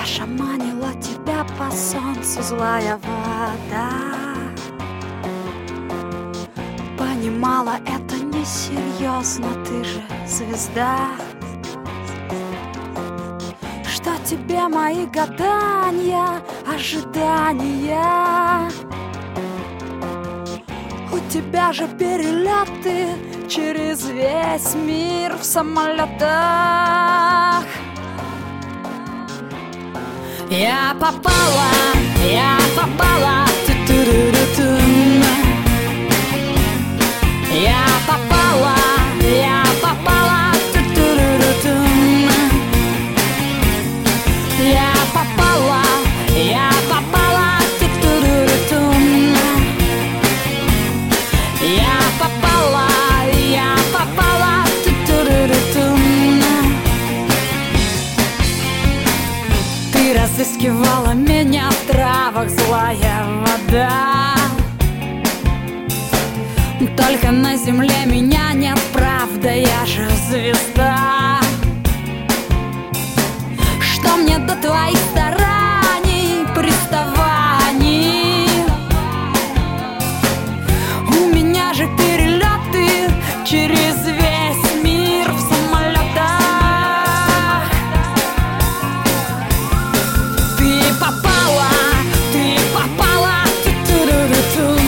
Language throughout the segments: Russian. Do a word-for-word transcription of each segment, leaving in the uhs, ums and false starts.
Шаманила тебя по солнцу злая вода. Понимала, это несерьезно, ты же звезда. Что тебе мои гадания, ожидания? У тебя же перелеты через весь мир в самолетах. Я попала, я попала, ту-ту-ру-ру-тун. Я попала, я попала, ту-ту-ру-ру-тун. Я попала, я попала, ту-ту-ру-ру-тун. Я попала, я попала, ту-ту-ру-ру-тун. Ты разыскивала меня в травах, злая вода. Только на земле меня нет, правда, я же звезда. Что мне до твоих стараний, приставаний? У меня же перелеты через весь мир в самолетах. Ты попала, ты попала, ту-ту-ру-ру-тун.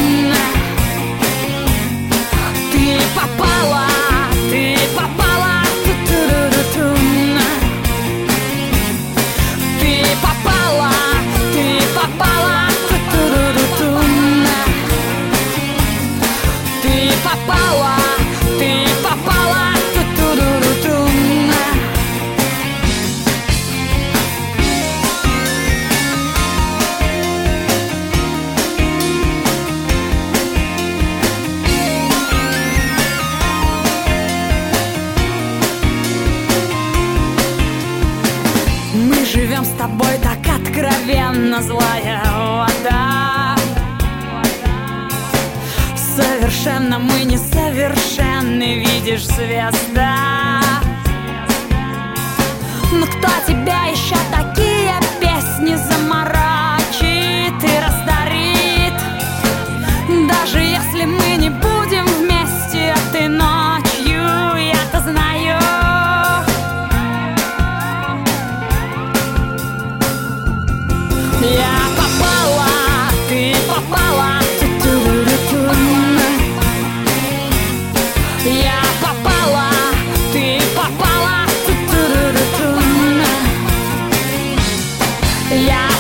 Ты попала, ты попала, ту-ту-ру-ру-тун. Ты попала, ты попала, ту-ту-ру-ру-тун. Ты попала, ты попала, ту-ту-ру-ру-тун. Мы живем с тобой так откровенно, злая вода. Совершенно мы несовершенны, видишь, звезда. Но кто тебя еще такие песни заморочит и раздарит? Даже если мы не будем вместе этой ночью, я-то знаю. Я попала, ты попала, ту-ту-ру-ру-тун. Я попала, ты попала, ту-ту-ру-ру-тун. Я